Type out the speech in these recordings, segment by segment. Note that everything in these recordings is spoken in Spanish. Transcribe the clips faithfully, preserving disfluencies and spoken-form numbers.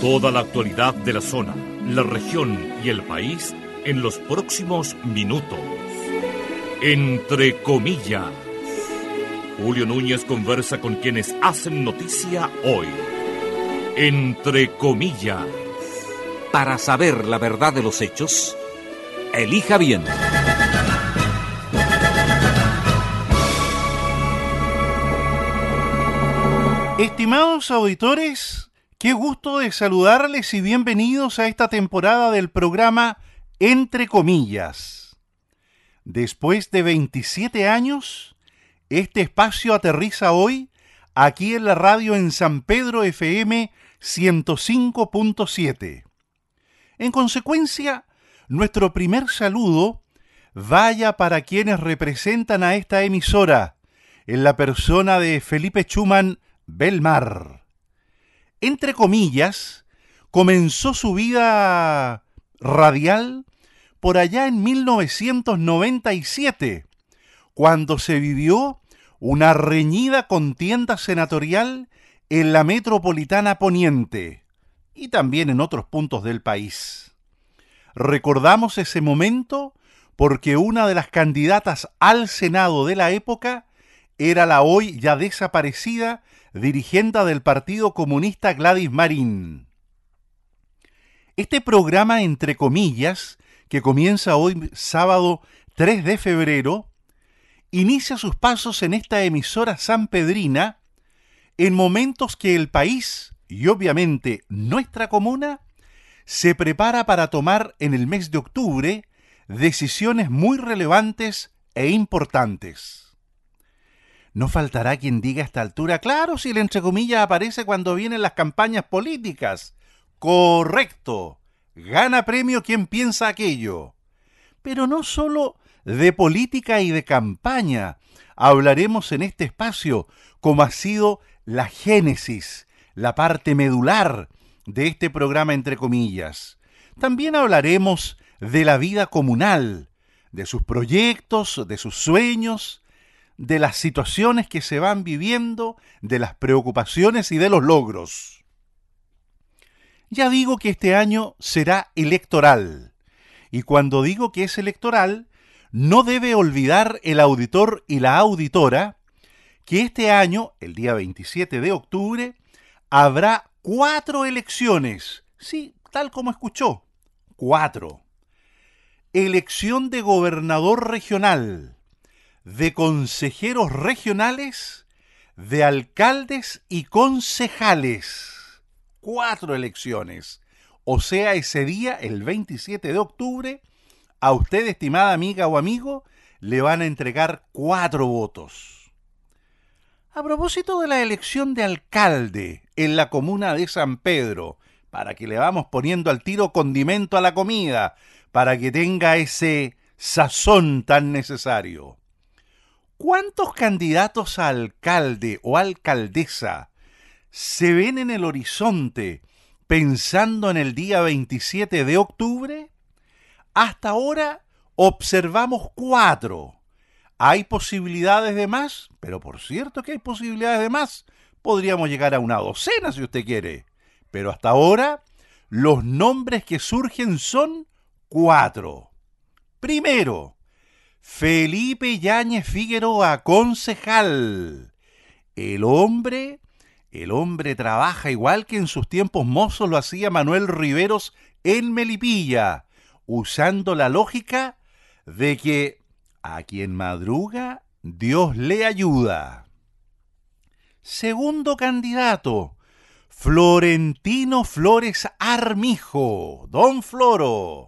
Toda la actualidad de la zona, la región y el país en los próximos minutos. Entre comillas. Julio Núñez conversa con quienes hacen noticia hoy. Entre comillas. Para saber la verdad de los hechos, elija bien. Estimados auditores, qué gusto de saludarles y bienvenidos a esta temporada del programa Entre comillas. Después de veintisiete años, este espacio aterriza hoy aquí en la radio en San Pedro F M ciento cinco punto siete. En consecuencia, nuestro primer saludo vaya para quienes representan a esta emisora, en la persona de Felipe Schumann Belmar. Entre comillas, comenzó su vida radial por allá en mil novecientos noventa y siete, cuando se vivió una reñida contienda senatorial en la metropolitana poniente y también en otros puntos del país. Recordamos ese momento porque una de las candidatas al Senado de la época era la hoy ya desaparecida dirigente del Partido Comunista Gladys Marín. Este programa, entre comillas, que comienza hoy sábado tres de febrero, inicia sus pasos en esta emisora sanpedrina en momentos que el país, y obviamente nuestra comuna, se prepara para tomar en el mes de octubre decisiones muy relevantes e importantes. No faltará quien diga a esta altura, claro, si el entre comillas aparece cuando vienen las campañas políticas. Correcto, gana premio quien piensa aquello. Pero no solo de política y de campaña hablaremos en este espacio, como ha sido la génesis, la parte medular de este programa entre comillas. También hablaremos de la vida comunal, de sus proyectos, de sus sueños, de las situaciones que se van viviendo, de las preocupaciones y de los logros. Ya digo que este año será electoral, y cuando digo que es electoral, no debe olvidar el auditor y la auditora que este año, el día veintisiete de octubre, habrá cuatro elecciones. Sí, tal como escuchó, cuatro. Elección de gobernador regional, de consejeros regionales, de alcaldes y concejales. Cuatro elecciones. O sea, ese día, el veintisiete de octubre, a usted, estimada amiga o amigo, le van a entregar cuatro votos. A propósito de la elección de alcalde en la comuna de San Pedro, para que le vamos poniendo al tiro condimento a la comida, para que tenga ese sazón tan necesario. ¿Cuántos candidatos a alcalde o alcaldesa se ven en el horizonte pensando en el día veintisiete de octubre? Hasta ahora observamos cuatro. ¿Hay posibilidades de más? Pero por cierto que hay posibilidades de más. Podríamos llegar a una docena si usted quiere. Pero hasta ahora los nombres que surgen son cuatro. Primero, Felipe Yáñez Figueroa, concejal. El hombre, el hombre trabaja igual que en sus tiempos mozos lo hacía Manuel Riveros en Melipilla, usando la lógica de que a quien madruga, Dios le ayuda. Segundo candidato, Florentino Flores Armijo, Don Floro.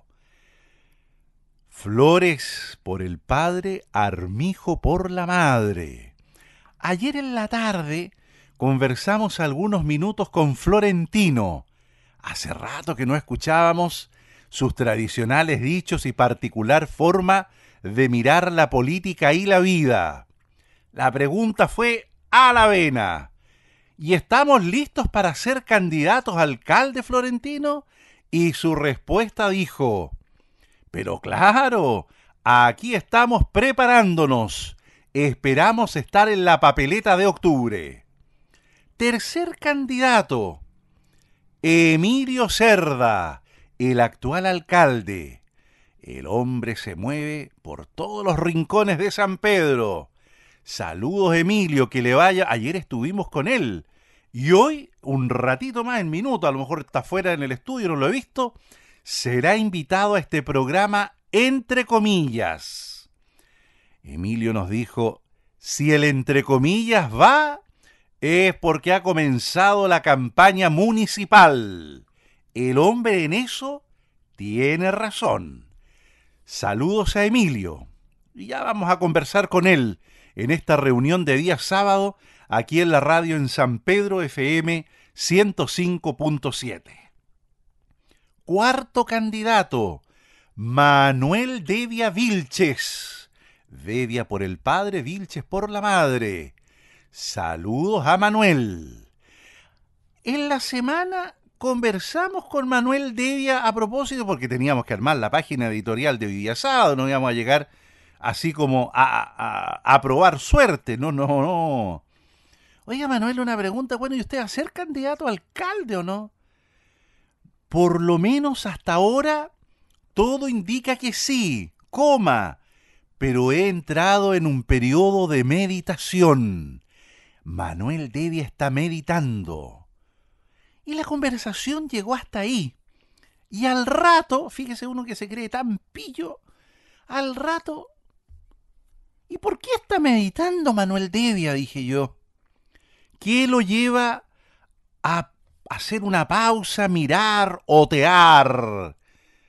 Flores por el padre, Armijo por la madre. Ayer en la tarde conversamos algunos minutos con Florentino. Hace rato que no escuchábamos sus tradicionales dichos y particular forma de mirar la política y la vida. La pregunta fue a la vena. ¿Y estamos listos para ser candidatos a alcalde, Florentino? Y su respuesta dijo: pero claro, aquí estamos preparándonos. Esperamos estar en la papeleta de octubre. Tercer candidato, Emilio Cerda, el actual alcalde. El hombre se mueve por todos los rincones de San Pedro. Saludos, Emilio, que le vaya. Ayer estuvimos con él. Y hoy, un ratito más, en minuto, a lo mejor está fuera en el estudio, no lo he visto, será invitado a este programa Entre Comillas. Emilio nos dijo, si el Entre Comillas va, es porque ha comenzado la campaña municipal. El hombre en eso tiene razón. Saludos a Emilio. Y ya vamos a conversar con él en esta reunión de día sábado, aquí en la radio en San Pedro F M ciento cinco punto siete. Cuarto candidato, Manuel Devia Vilches. Devia por el padre, Vilches por la madre. Saludos a Manuel. En la semana conversamos con Manuel Devia a propósito, porque teníamos que armar la página editorial de hoy día sábado, no íbamos a llegar así como a, a, a probar suerte, no, no, no. Oiga, Manuel, una pregunta, bueno, ¿y usted va a ser candidato a alcalde o no? Por lo menos hasta ahora todo indica que sí, coma, pero he entrado en un periodo de meditación. Manuel Devia está meditando. Y la conversación llegó hasta ahí. Y al rato, fíjese uno que se cree tan pillo, al rato, ¿y por qué está meditando Manuel Devia?, dije yo. ¿Qué lo lleva a hacer una pausa, mirar, otear?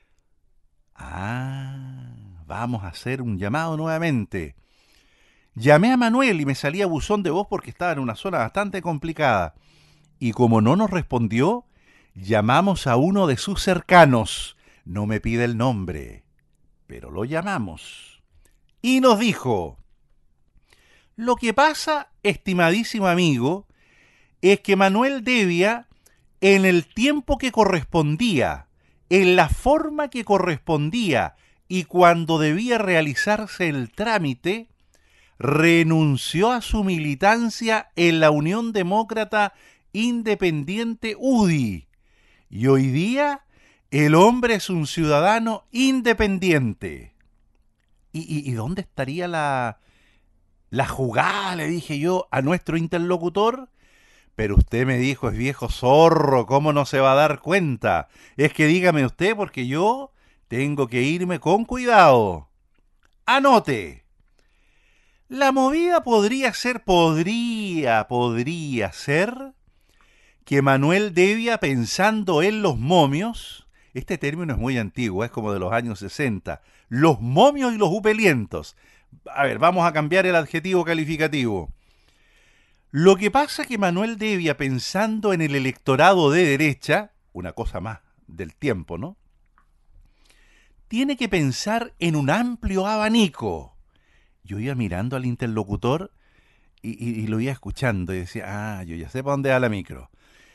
Ah, vamos a hacer un llamado nuevamente. Llamé a Manuel y me salía buzón de voz porque estaba en una zona bastante complicada. Y como no nos respondió, llamamos a uno de sus cercanos. No me pide el nombre, pero lo llamamos. Y nos dijo, lo que pasa, estimadísimo amigo, es que Manuel Devia, en el tiempo que correspondía, en la forma que correspondía y cuando debía realizarse el trámite, renunció a su militancia en la Unión Demócrata Independiente U D I, y hoy día el hombre es un ciudadano independiente. ¿Y, y, y dónde estaría la, la jugada?, le dije yo a nuestro interlocutor. Pero usted me dijo, es viejo zorro, ¿cómo no se va a dar cuenta? Es que dígame usted, porque yo tengo que irme con cuidado. Anote. La movida podría ser, podría, podría ser que Manuel Devia, pensando en los momios, este término es muy antiguo, es como de los años sesenta, los momios y los upelientos. A ver, vamos a cambiar el adjetivo calificativo. Lo que pasa es que Manuel Devia, pensando en el electorado de derecha, una cosa más del tiempo, ¿no?, tiene que pensar en un amplio abanico. Yo iba mirando al interlocutor y, y, y lo iba escuchando y decía, ah, yo ya sé para dónde va la micro.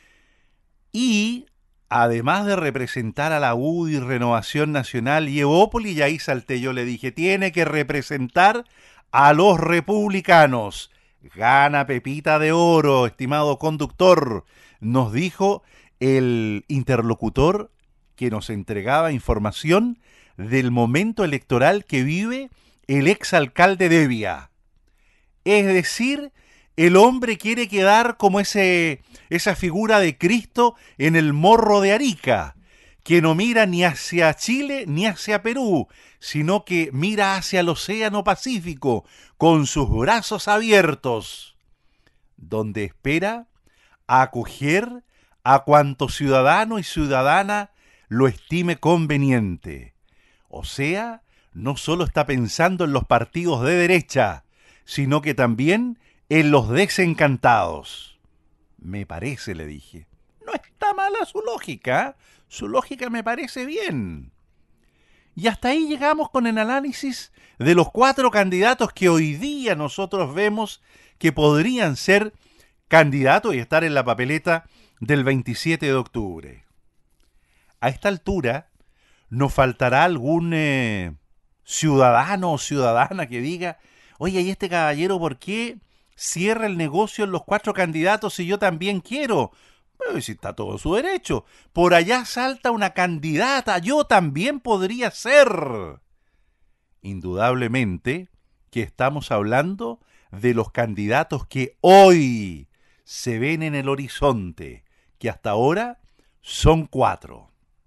Y además de representar a la U D I, Renovación Nacional y Evópolis, y ahí salté, yo le dije, tiene que representar a los republicanos. Gana pepita de oro, estimado conductor, nos dijo el interlocutor que nos entregaba información del momento electoral que vive el exalcalde Devia. Es decir, el hombre quiere quedar como ese, esa figura de Cristo en el Morro de Arica, que no mira ni hacia Chile ni hacia Perú, sino que mira hacia el Océano Pacífico con sus brazos abiertos, donde espera acoger a cuanto ciudadano y ciudadana lo estime conveniente. O sea, no solo está pensando en los partidos de derecha, sino que también en los desencantados. Me parece, le dije. No está mala su lógica, su lógica me parece bien. Y hasta ahí llegamos con el análisis de los cuatro candidatos que hoy día nosotros vemos que podrían ser candidatos y estar en la papeleta del veintisiete de octubre. A esta altura nos faltará algún eh, ciudadano o ciudadana que diga, oye, ¿y este caballero por qué cierra el negocio en los cuatro candidatos si yo también quiero? Bueno, si está todo en su derecho. Por allá salta una candidata, yo también podría ser. Indudablemente que estamos hablando de los candidatos que hoy se ven en el horizonte, que hasta ahora son cuatro.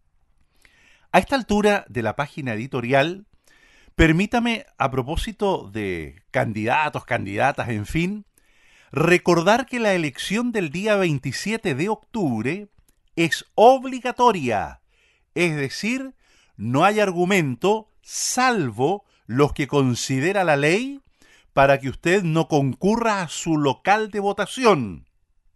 A esta altura de la página editorial, permítame, a propósito de candidatos, candidatas, en fin, recordar que la elección del día veintisiete de octubre es obligatoria, es decir, no hay argumento, salvo los que considera la ley, para que usted no concurra a su local de votación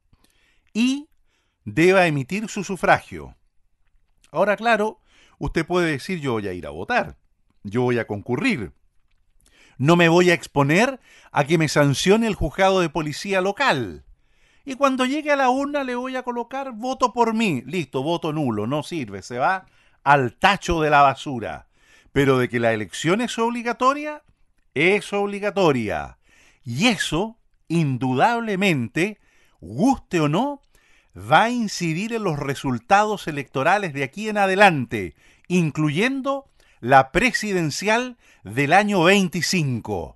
y deba emitir su sufragio. Ahora, claro, usted puede decir, yo voy a ir a votar, yo voy a concurrir. No me voy a exponer a que me sancione el juzgado de policía local. Y cuando llegue a la urna le voy a colocar voto por mí. Listo, voto nulo, no sirve, se va al tacho de la basura. Pero de que la elección es obligatoria, es obligatoria. Y eso, indudablemente, guste o no, va a incidir en los resultados electorales de aquí en adelante, incluyendo la presidencial del año veinticinco.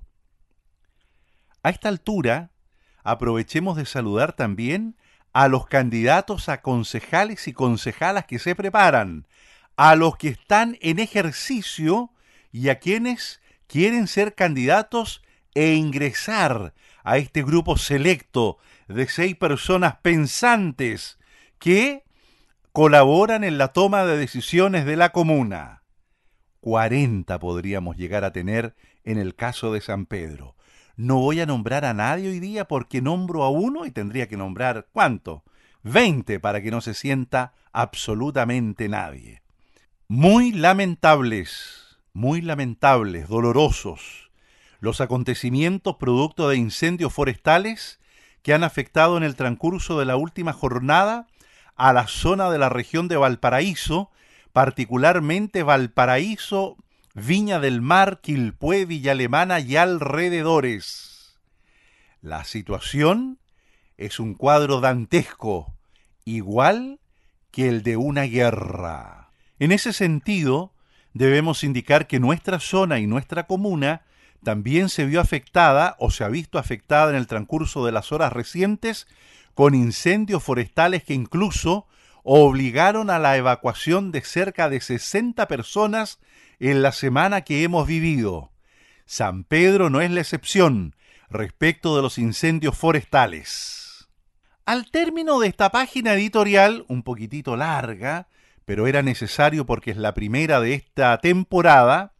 A esta altura, aprovechemos de saludar también a los candidatos a concejales y concejalas que se preparan, a los que están en ejercicio y a quienes quieren ser candidatos e ingresar a este grupo selecto de seis personas pensantes que colaboran en la toma de decisiones de la comuna. cuarenta podríamos llegar a tener en el caso de San Pedro. No voy a nombrar a nadie hoy día porque nombro a uno y tendría que nombrar, ¿cuánto? veinte para que no se sienta absolutamente nadie. Muy lamentables, muy lamentables, dolorosos, los acontecimientos producto de incendios forestales que han afectado en el transcurso de la última jornada a la zona de la región de Valparaíso, particularmente Valparaíso, Viña del Mar, Quilpué, Villa Alemana y alrededores. La situación es un cuadro dantesco, igual que el de una guerra. En ese sentido, debemos indicar que nuestra zona y nuestra comuna también se vio afectada o se ha visto afectada en el transcurso de las horas recientes con incendios forestales que incluso obligaron a la evacuación de cerca de sesenta personas en la semana que hemos vivido. San Pedro no es la excepción respecto de los incendios forestales. Al término de esta página editorial, un poquitito larga, pero era necesario porque es la primera de esta temporada,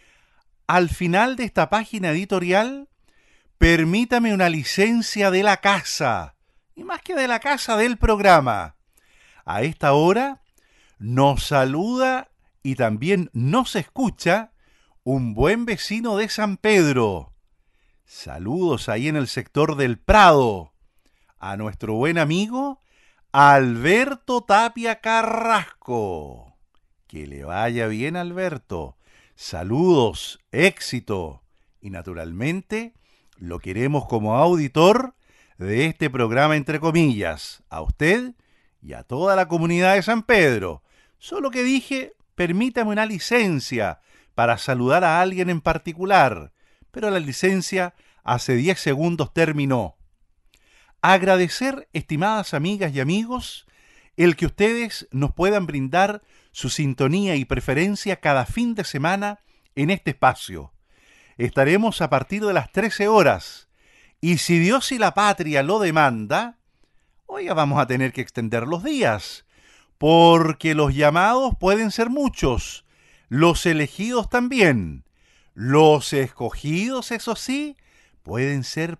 al final de esta página editorial, permítame una licencia de la casa, y más que de la casa, del programa. A esta hora nos saluda y también nos escucha un buen vecino de San Pedro. Saludos ahí en el sector del Prado, a nuestro buen amigo Alberto Tapia Carrasco. Que le vaya bien, Alberto. Saludos, éxito. Y naturalmente lo queremos como auditor de este programa Entre Comillas. A usted y a toda la comunidad de San Pedro. Solo que dije, permítame una licencia para saludar a alguien en particular. Pero la licencia hace diez segundos terminó. Agradecer, estimadas amigas y amigos, el que ustedes nos puedan brindar su sintonía y preferencia cada fin de semana en este espacio. Estaremos a partir de las trece horas, y si Dios y la patria lo demanda, oiga, vamos a tener que extender los días, porque los llamados pueden ser muchos, los elegidos también, los escogidos, eso sí, pueden ser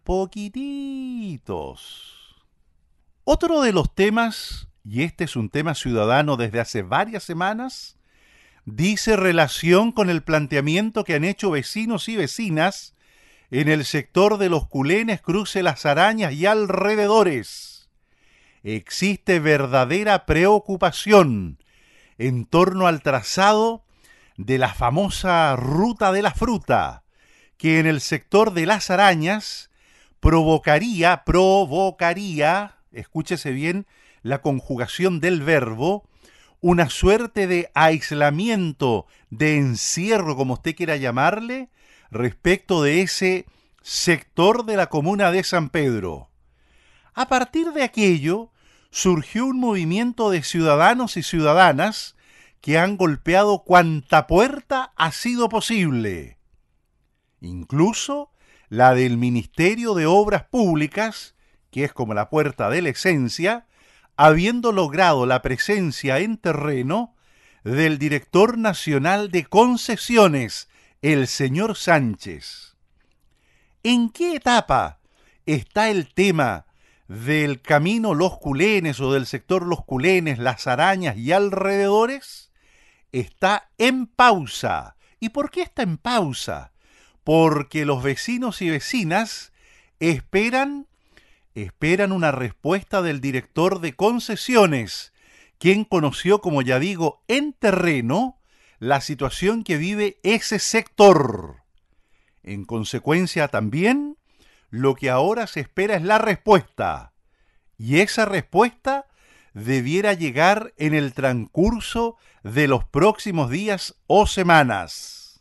poquititos. Otro de los temas, y este es un tema ciudadano desde hace varias semanas, dice relación con el planteamiento que han hecho vecinos y vecinas en el sector de los Culenes, Cruce Las Arañas y alrededores. Existe verdadera preocupación en torno al trazado de la famosa Ruta de la Fruta, que en el sector de Las Arañas provocaría, provocaría, escúchese bien la conjugación del verbo, una suerte de aislamiento, de encierro, como usted quiera llamarle, respecto de ese sector de la comuna de San Pedro. A partir de aquello, surgió un movimiento de ciudadanos y ciudadanas que han golpeado cuanta puerta ha sido posible. Incluso la del Ministerio de Obras Públicas, que es como la puerta de la esencia, habiendo logrado la presencia en terreno del director nacional de concesiones, el señor Sánchez. ¿En qué etapa está el tema del camino Los Culenes o del sector Los Culenes, Las Arañas y alrededores? Está en pausa. ¿Y por qué está en pausa? Porque los vecinos y vecinas esperan, esperan una respuesta del director de concesiones, quien conoció, como ya digo, en terreno la situación que vive ese sector. En consecuencia también, lo que ahora se espera es la respuesta, y esa respuesta debiera llegar en el transcurso de los próximos días o semanas.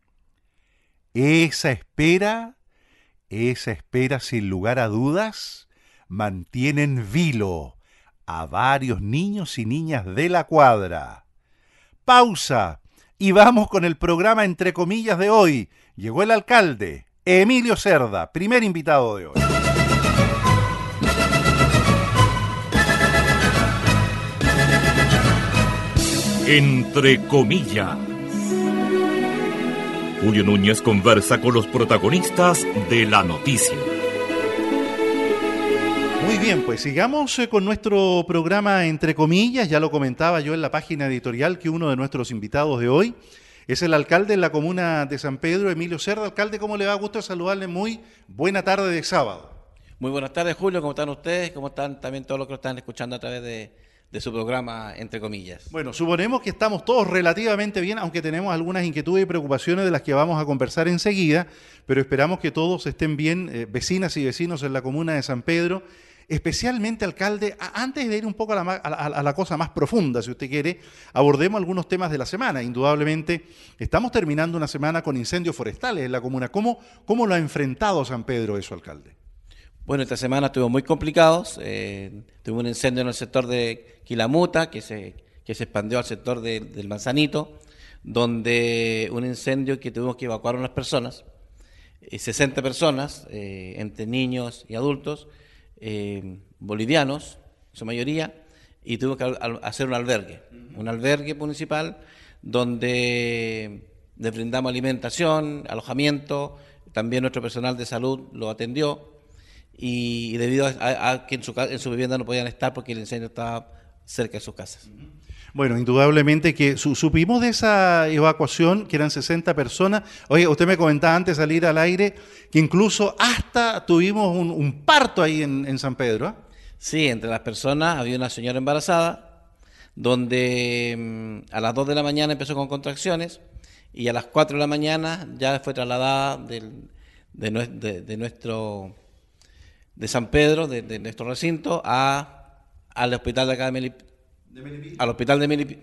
Esa espera, esa espera sin lugar a dudas, mantiene en vilo a varios niños y niñas de la cuadra. Pausa, y vamos con el programa entre comillas de hoy. Llegó el alcalde, Emilio Cerda, primer invitado de hoy. Entre comillas. Julio Núñez conversa con los protagonistas de la noticia. Muy bien, pues sigamos eh, con nuestro programa Entre comillas. Ya lo comentaba yo en la página editorial que uno de nuestros invitados de hoy es el alcalde en la comuna de San Pedro, Emilio Cerda. Alcalde, ¿cómo le va? Gusto saludarle. Muy buena tarde de sábado. Muy buenas tardes, Julio. ¿Cómo están ustedes? ¿Cómo están también todos los que lo están escuchando a través de, de su programa, Entre comillas? Bueno, suponemos que estamos todos relativamente bien, aunque tenemos algunas inquietudes y preocupaciones de las que vamos a conversar enseguida, pero esperamos que todos estén bien, eh, vecinas y vecinos en la comuna de San Pedro. Especialmente, alcalde, antes de ir un poco a la, a, la, a la cosa más profunda, si usted quiere, abordemos algunos temas de la semana. Indudablemente, estamos terminando una semana con incendios forestales en la comuna. ¿Cómo, cómo lo ha enfrentado San Pedro eso, alcalde? Bueno, esta semana estuvimos muy complicados. Eh, tuvimos un incendio en el sector de Quilamuta, que se, que se expandió al sector de, del Manzanito, donde un incendio que tuvimos que evacuar a unas personas, eh, sesenta personas, eh, entre niños y adultos, Eh, bolivianos, en su mayoría, y tuvimos que al, hacer un albergue, uh-huh. un albergue municipal donde les brindamos alimentación, alojamiento, también nuestro personal de salud lo atendió, y, y debido a, a que en su, en su vivienda no podían estar porque el incendio estaba cerca de sus casas. Uh-huh. Bueno, indudablemente que su, supimos de esa evacuación, que eran sesenta personas. Oye, usted me comentaba antes de salir al aire que incluso hasta tuvimos un, un parto ahí en, en San Pedro, ¿eh? Sí, entre las personas había una señora embarazada, donde mmm, a las dos de la mañana empezó con contracciones, y a las cuatro de la mañana ya fue trasladada del, de, de, de nuestro de San Pedro, de, de nuestro recinto, a, al hospital de acá de Melipilla. Al hospital de Melipilla.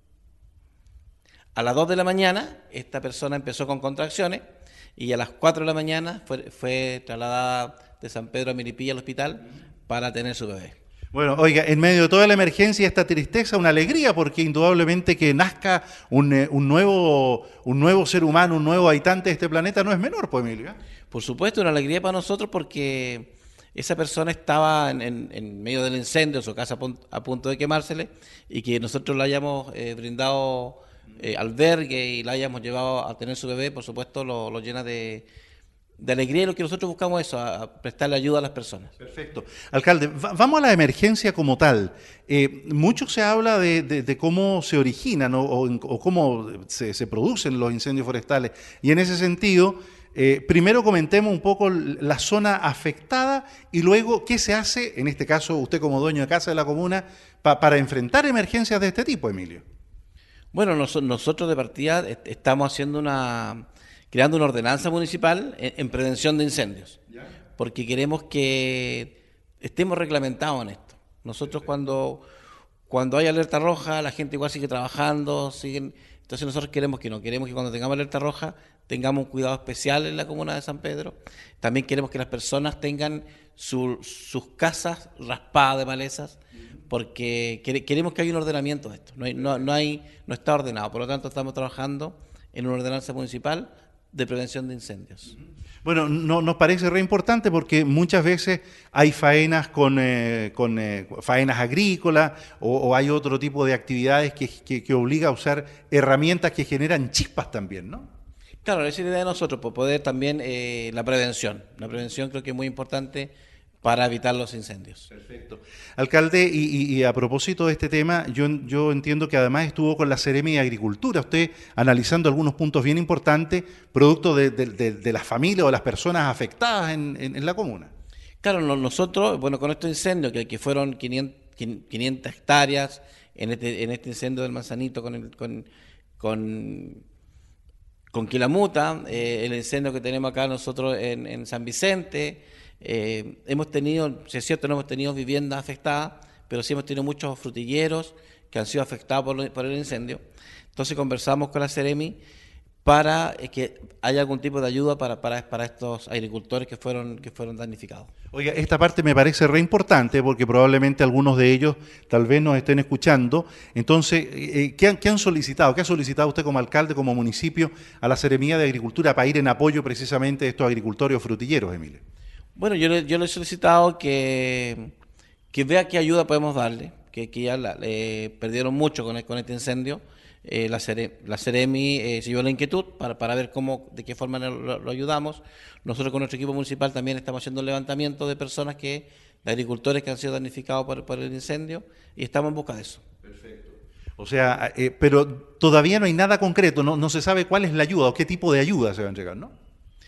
A las dos de la mañana esta persona empezó con contracciones y a las cuatro de la mañana fue, fue trasladada de San Pedro a Melipilla al hospital para tener su bebé. Bueno, oiga, en medio de toda la emergencia y esta tristeza, una alegría, porque indudablemente que nazca un, un, nuevo, un nuevo ser humano, un nuevo habitante de este planeta no es menor, pues, Emilio. Por supuesto, una alegría para nosotros porque esa persona estaba en, en, en medio del incendio, su casa a punto, a punto de quemársele, y que nosotros le hayamos eh, brindado eh, albergue y la hayamos llevado a tener su bebé, por supuesto, lo, lo llena de, de alegría, y lo que nosotros buscamos es eso, a, a prestarle ayuda a las personas. Perfecto. Alcalde, va, vamos a la emergencia como tal. Eh, mucho se habla de, de, de cómo se originan o, o, o cómo se, se producen los incendios forestales, y en ese sentido, Eh, primero comentemos un poco la zona afectada y luego qué se hace, en este caso usted como dueño de casa de la comuna, pa, para enfrentar emergencias de este tipo, Emilio. Bueno, nos, nosotros de partida estamos haciendo una, creando una ordenanza municipal en, en prevención de incendios, porque queremos que estemos reglamentados en esto. Nosotros cuando, cuando hay alerta roja, la gente igual sigue trabajando, siguen. Entonces nosotros queremos que no, queremos que cuando tengamos alerta roja tengamos un cuidado especial en la comuna de San Pedro. También queremos que las personas tengan su, sus casas raspadas de malezas, porque queremos que haya un ordenamiento de esto. No, hay, no, no, hay, no está ordenado, por lo tanto estamos trabajando en una ordenanza municipal de prevención de incendios. Bueno, no, nos parece re importante porque muchas veces hay faenas con, eh, con eh, faenas agrícolas o, o hay otro tipo de actividades que, que, que obliga a usar herramientas que generan chispas también, ¿no? Claro, esa es la idea de nosotros, por poder también eh, la prevención. La prevención creo que es muy importante para evitar los incendios. Perfecto. Alcalde, y, y, y a propósito de este tema, yo, yo entiendo que además estuvo con la Seremi de Agricultura, usted analizando algunos puntos bien importantes, producto de, de, de, de las familias o las personas afectadas en, en, en la comuna. Claro, nosotros, bueno, con estos incendios, que, que fueron quinientas hectáreas, en este, en este incendio del Manzanito con el, con, con, con Quilamuta, eh, el incendio que tenemos acá nosotros en, en San Vicente. Eh, hemos tenido, si es cierto, no hemos tenido viviendas afectadas, pero sí hemos tenido muchos frutilleros que han sido afectados por, por el incendio. Entonces conversamos con la Seremi para eh, que haya algún tipo de ayuda para, para, para estos agricultores que fueron, que fueron damnificados. Oiga, esta parte me parece re importante porque probablemente algunos de ellos tal vez nos estén escuchando. Entonces, eh, ¿qué, han, ¿qué han solicitado? ¿Qué ha solicitado usted como alcalde, como municipio, a la Seremía de Agricultura para ir en apoyo precisamente de estos agricultores o frutilleros, Emilio? Bueno, yo le, yo le he solicitado que, que vea qué ayuda podemos darle, que, que ya la, eh, perdieron mucho con, el, con este incendio. Eh, la, Cere, la Seremi eh, se llevó la inquietud para, para ver cómo, de qué forma lo, lo ayudamos. Nosotros con nuestro equipo municipal también estamos haciendo un levantamiento de personas, que de agricultores que han sido damnificados por, por el incendio, y estamos en busca de eso. Perfecto. O sea, eh, pero todavía no hay nada concreto, no, no se sabe cuál es la ayuda o qué tipo de ayuda se va a entregar, ¿no?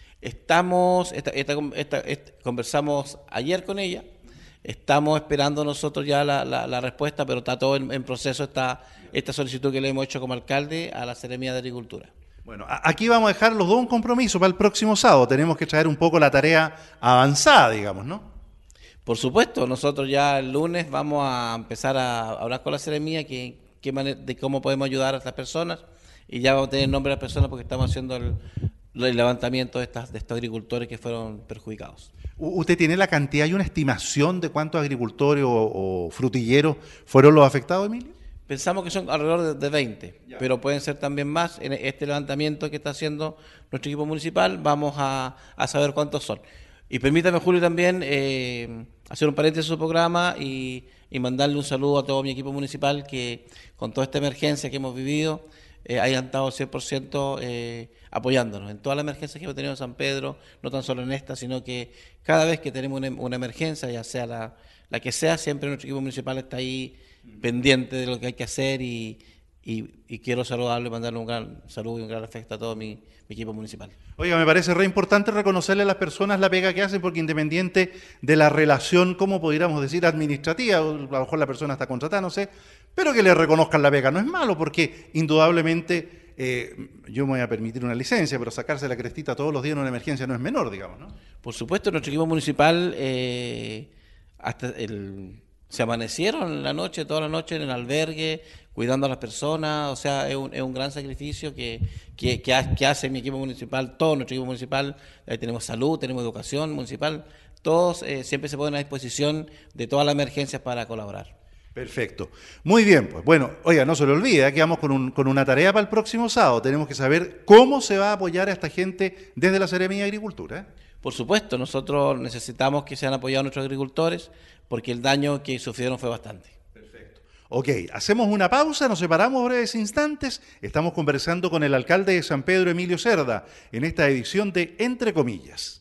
Estamos, esta, esta, esta, esta, conversamos ayer con ella, estamos esperando nosotros ya la, la, la respuesta, pero está todo en, en proceso esta, esta solicitud que le hemos hecho como alcalde a la Seremía de Agricultura. Bueno, aquí vamos a dejar los dos un compromiso para el próximo sábado, tenemos que traer un poco la tarea avanzada, digamos, ¿no? Por supuesto, nosotros ya el lunes vamos a empezar a hablar con la Seremía que, que manera, de cómo podemos ayudar a estas personas, y ya vamos a tener el nombre de las personas porque estamos haciendo el... el levantamiento de, estas, de estos agricultores que fueron perjudicados. ¿Usted tiene la cantidad y una estimación de cuántos agricultores o, o frutilleros fueron los afectados, Emilio? Pensamos que son alrededor de, de veinte, ya, pero pueden ser también más. En este levantamiento que está haciendo nuestro equipo municipal vamos a, a saber cuántos son. Y permítame, Julio, también eh, hacer un paréntesis en su programa y, y mandarle un saludo a todo mi equipo municipal que con toda esta emergencia que hemos vivido eh, hayan estado cien por ciento eh, apoyándonos en todas las emergencias que hemos tenido en San Pedro, no tan solo en esta, sino que cada vez que tenemos una, una emergencia, ya sea la, la que sea, siempre nuestro equipo municipal está ahí pendiente de lo que hay que hacer y, y, y quiero saludarlo y mandarle un gran saludo y un gran afecto a todo mi, mi equipo municipal. Oiga, me parece re importante reconocerle a las personas la pega que hacen, porque independiente de la relación, como pudiéramos decir, administrativa, o a lo mejor la persona está contratada, no sé, pero que le reconozcan la pega no es malo, porque indudablemente... Eh, yo me voy a permitir una licencia, pero sacarse la crestita todos los días en una emergencia no es menor, digamos, ¿no? Por supuesto, nuestro equipo municipal eh, hasta el, se amanecieron en la noche, toda la noche en el albergue, cuidando a las personas, o sea, es un, es un gran sacrificio que, que, que, ha, que hace mi equipo municipal, todo nuestro equipo municipal. Ahí tenemos salud, tenemos educación municipal, todos eh, siempre se ponen a disposición de todas las emergencias para colaborar. Perfecto. Muy bien, pues bueno, oiga, no se lo olvide, aquí vamos con, un, con una tarea para el próximo sábado. Tenemos que saber cómo se va a apoyar a esta gente desde la Seremía de Agricultura, ¿eh? Por supuesto, nosotros necesitamos que sean apoyados nuestros agricultores porque el daño que sufrieron fue bastante. Perfecto. Ok, hacemos una pausa, nos separamos breves instantes. Estamos conversando con el alcalde de San Pedro, Emilio Cerda, en esta edición de Entre Comillas.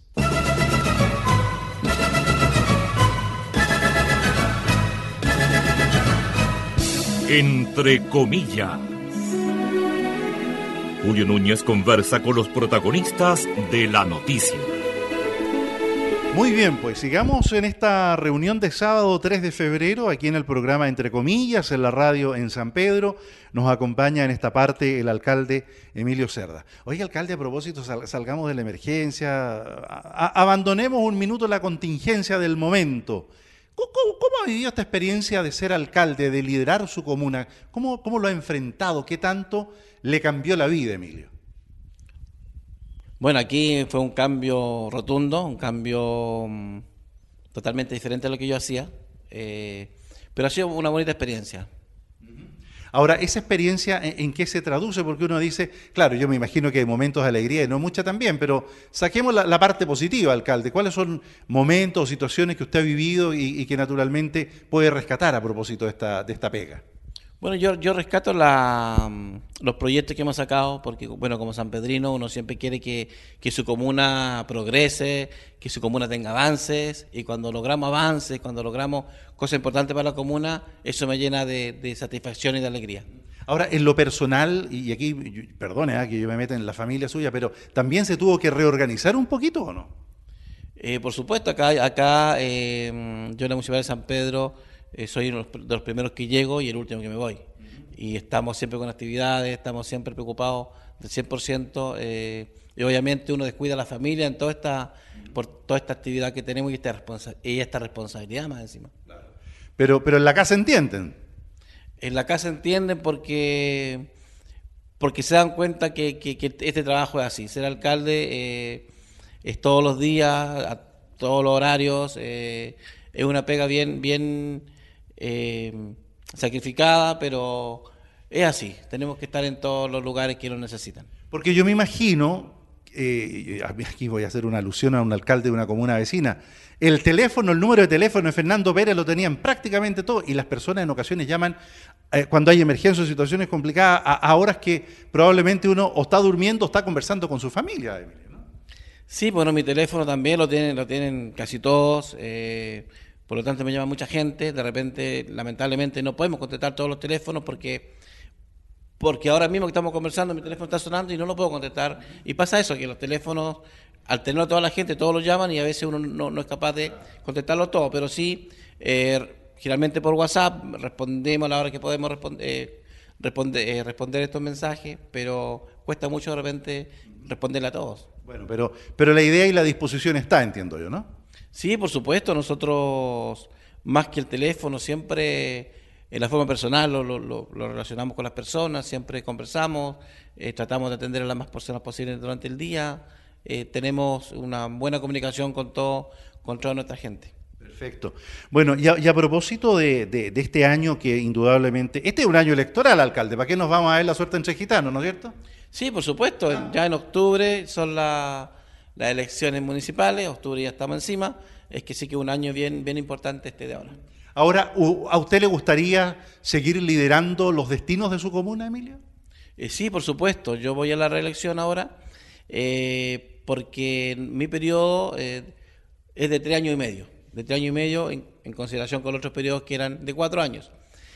Entre comillas. Julio Núñez conversa con los protagonistas de la noticia. Muy bien, pues sigamos en esta reunión de sábado tres de febrero, aquí en el programa Entre Comillas, en la radio en San Pedro. Nos acompaña en esta parte el alcalde Emilio Cerda. Oye, alcalde, a propósito, sal, salgamos de la emergencia, a, a, abandonemos un minuto la contingencia del momento. ¿Cómo, cómo ha vivido esta experiencia de ser alcalde, de liderar su comuna? ¿Cómo, cómo lo ha enfrentado? ¿Qué tanto le cambió la vida, Emilio? Bueno, aquí fue un cambio rotundo, un cambio mm, totalmente diferente a lo que yo hacía, eh, pero ha sido una bonita experiencia. Ahora, ¿esa experiencia en, en qué se traduce? Porque uno dice, claro, yo me imagino que hay momentos de alegría y no mucha también, pero saquemos la, la parte positiva, alcalde. ¿Cuáles son momentos o situaciones que usted ha vivido y, y que naturalmente puede rescatar a propósito de esta, de esta pega? Bueno, yo, yo rescato la, los proyectos que hemos sacado, porque, bueno, como sanpedrino uno siempre quiere que, que su comuna progrese, que su comuna tenga avances, y cuando logramos avances, cuando logramos cosas importantes para la comuna, eso me llena de, de satisfacción y de alegría. Ahora, en lo personal, y aquí, perdone ¿eh? que yo me meta en la familia suya, pero ¿también se tuvo que reorganizar un poquito o no? Eh, por supuesto, acá, acá eh, yo en la Municipalidad de San Pedro eh, soy uno de los primeros que llego y el último que me voy. Y estamos siempre con actividades, estamos siempre preocupados del cien por ciento, eh, y obviamente uno descuida a la familia en toda esta, por toda esta actividad que tenemos y esta, responsa y esta responsabilidad más encima. Pero, pero en la casa entienden. En la casa entienden porque, porque se dan cuenta que, que, que este trabajo es así. Ser alcalde eh, es todos los días, a todos los horarios, eh, es una pega bien, bien eh, sacrificada, pero es así. Tenemos que estar en todos los lugares que lo necesitan. Porque yo me imagino, eh, aquí voy a hacer una alusión a un alcalde de una comuna vecina, el teléfono, el número de teléfono de Fernando Pérez lo tenían prácticamente todo y las personas en ocasiones llaman eh, cuando hay emergencias o situaciones complicadas a, a horas que probablemente uno o está durmiendo o está conversando con su familia, Emilio, ¿no? Sí, bueno, mi teléfono también lo tienen, lo tienen casi todos, eh, por lo tanto me llama mucha gente, de repente lamentablemente no podemos contestar todos los teléfonos porque... Porque ahora mismo que estamos conversando, mi teléfono está sonando y no lo puedo contestar. Y pasa eso, que los teléfonos, al tenerlo a toda la gente, todos los llaman y a veces uno no, no es capaz de contestarlo todo. Pero sí, eh, generalmente por WhatsApp respondemos a la hora que podemos responder, eh, responde, eh, responder estos mensajes, pero cuesta mucho de repente responderle a todos. Bueno, pero, pero la idea y la disposición está, entiendo yo, ¿no? Sí, por supuesto, nosotros, más que el teléfono, siempre... En la forma personal lo, lo, lo relacionamos con las personas, siempre conversamos, eh, tratamos de atender a las más personas posibles durante el día, eh, tenemos una buena comunicación con, todo, con toda nuestra gente. Perfecto. Bueno, y a, y a propósito de, de, de este año que indudablemente, este es un año electoral, alcalde, ¿para qué nos vamos a ver la suerte entre gitanos, no es cierto? Sí, por supuesto, ya en octubre son la, las elecciones municipales, octubre ya estamos encima, es que sí que es un año bien, bien importante este de ahora. Ahora, ¿a usted le gustaría seguir liderando los destinos de su comuna, Emilio? Eh, sí, por supuesto. Yo voy a la reelección ahora eh, porque mi periodo eh, es de tres años y medio. De tres años y medio en, en consideración con los otros periodos que eran de cuatro años.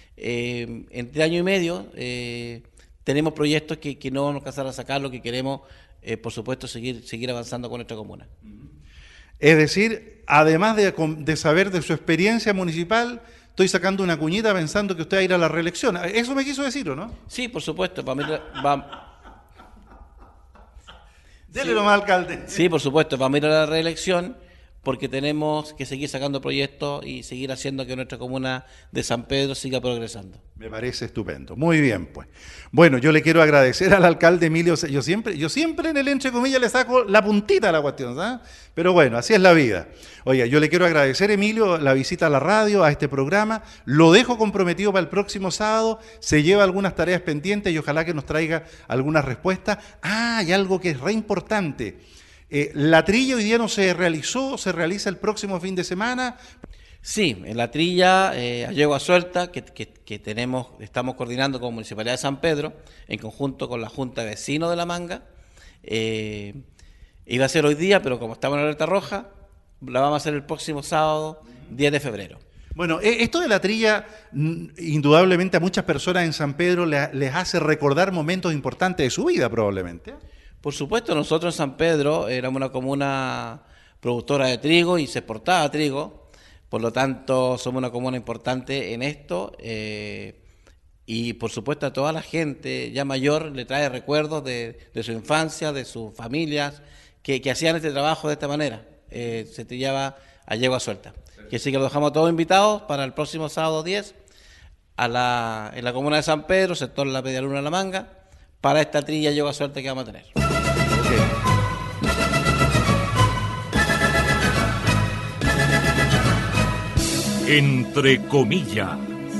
Eh, en tres años y medio eh, tenemos proyectos que, que no vamos a alcanzar a sacar lo que queremos, eh, por supuesto, seguir, seguir avanzando con nuestra comuna. Es decir, además de, de saber de su experiencia municipal, estoy sacando una cuñita pensando que usted va a ir a la reelección. ¿Eso me quiso decir o no? Sí, por supuesto. Para mí, va... Dele nomás, alcalde. Sí, por supuesto. Vamos a ir a la reelección porque tenemos que seguir sacando proyectos y seguir haciendo que nuestra comuna de San Pedro siga progresando. Me parece estupendo. Muy bien, pues. Bueno, yo le quiero agradecer al alcalde Emilio. Yo siempre, yo siempre en el entre comillas le saco la puntita a la cuestión, ¿sabes? Pero bueno, así es la vida. Oiga, yo le quiero agradecer, Emilio, la visita a la radio, a este programa. Lo dejo comprometido para el próximo sábado. Se lleva algunas tareas pendientes y ojalá que nos traiga algunas respuestas. Ah, hay algo que es re importante. Eh, la trilla hoy día no se realizó, se realiza el próximo fin de semana. Sí, en la trilla eh, a yegua suelta que, que, que tenemos, estamos coordinando con Municipalidad de San Pedro en conjunto con la Junta de Vecinos de La Manga. Eh, iba a ser hoy día, pero como estamos en la alerta roja, la vamos a hacer el próximo sábado, diez de febrero. Bueno, esto de la trilla, indudablemente a muchas personas en San Pedro les hace recordar momentos importantes de su vida, probablemente. Por supuesto, nosotros en San Pedro éramos una comuna productora de trigo y se exportaba trigo, por lo tanto somos una comuna importante en esto eh, y por supuesto a toda la gente ya mayor le trae recuerdos de, de su infancia, de sus familias, que, que hacían este trabajo de esta manera. Eh, se trillaba a Yegua Suelta. Que sí que lo dejamos todos invitados para el próximo sábado diez a la, en la comuna de San Pedro, sector La Medialuna La Manga, para esta trilla Yegua Suelta que vamos a tener. Okay. Entre comillas.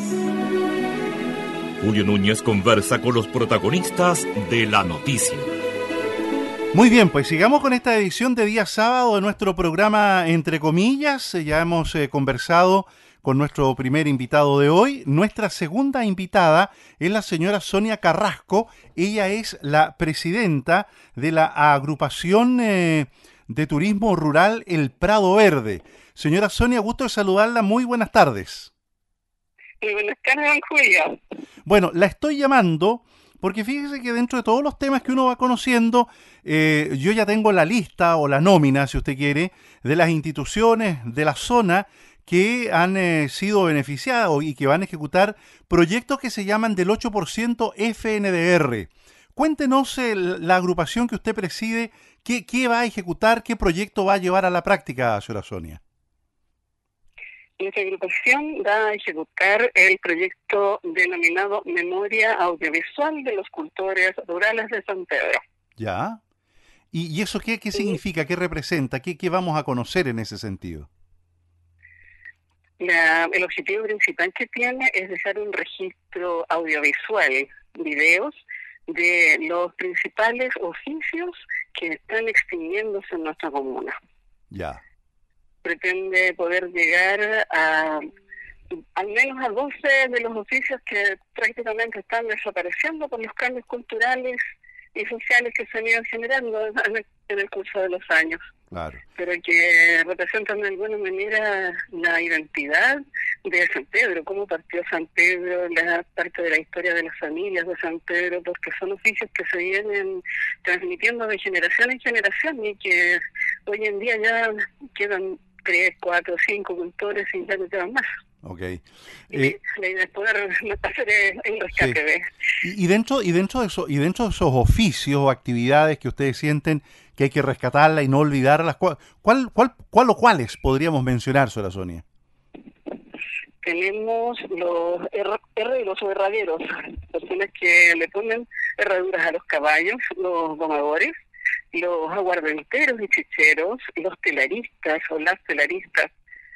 Julio Núñez conversa con los protagonistas de la noticia. Muy bien, pues sigamos con esta edición de día sábado de nuestro programa Entre Comillas. Ya hemos eh, conversado con nuestro primer invitado de hoy. Nuestra segunda invitada es la señora Sonia Carrasco. Ella es la presidenta de la agrupación eh, de turismo rural El Prado Verde. Señora Sonia, gusto de saludarla. Muy buenas tardes. Muy buenas tardes, don Julio. Bueno, la estoy llamando porque fíjese que dentro de todos los temas que uno va conociendo, eh, yo ya tengo la lista o la nómina, si usted quiere, de las instituciones de la zona que han eh, sido beneficiadas y que van a ejecutar proyectos que se llaman del ocho por ciento F N D R. Cuéntenos eh, la agrupación que usted preside, qué, qué va a ejecutar, qué proyecto va a llevar a la práctica, señora Sonia. Nuestra agrupación va a ejecutar el proyecto denominado Memoria Audiovisual de los Cultores Rurales de San Pedro. Ya. ¿Y, y eso qué, qué significa? ¿Qué representa? ¿Qué, qué vamos a conocer en ese sentido? La, el objetivo principal que tiene es dejar un registro audiovisual, videos, de los principales oficios que están extinguiéndose en nuestra comuna. Ya. Pretende poder llegar a al menos a doce de los oficios que prácticamente están desapareciendo por los cambios culturales y sociales que se han ido generando en el, en el curso de los años. Claro. Pero que representan de alguna manera la identidad de San Pedro, cómo partió San Pedro, la parte de la historia de las familias de San Pedro, porque son oficios que se vienen transmitiendo de generación en generación y que hoy en día ya quedan tres, cuatro, cinco cultores y ya no quedan más. Ok. Eh, y la idea es poder hacer el rescate sí. de... Y, y dentro y dentro de eso, y dentro de esos oficios o actividades que ustedes sienten que hay que rescatarlas y no olvidarlas, ¿cuál, cuál, cuál, cuál o cuáles podríamos mencionar, señora Sonia? Tenemos los R, los herraderos, personas que le ponen herraduras a los caballos, los domadores, los aguardenteros y chicheros, los telaristas o las telaristas.